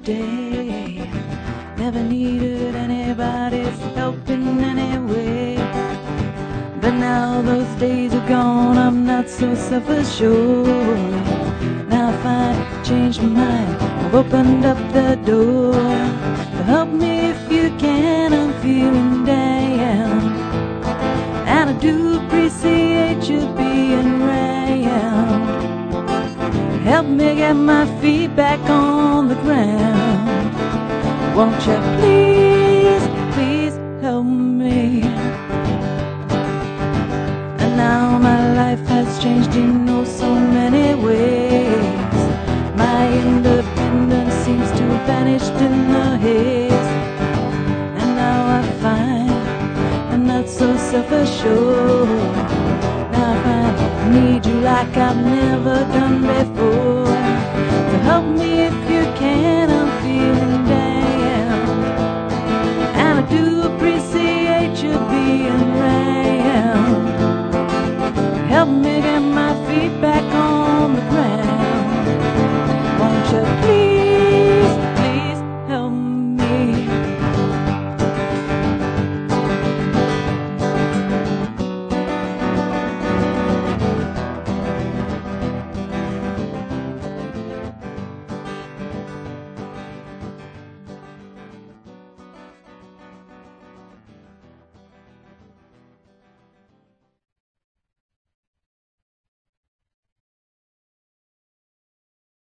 day. Never needed anybody's help in any way. But now those days are gone, I'm not so self-assured. Now I find I've changed my mind, I've opened up the door. So help me if you can, I'm feeling down. And I do appreciate you being around. Help me get my feet back on the ground. Won't you please, please help me? And now my life has changed in oh so many ways. My independence seems to have vanished in the haze. And now I find I'm not so self-assured. Now I find I need you like I've never done before. So help me if you can, I'm feeling down. And I do appreciate you being around.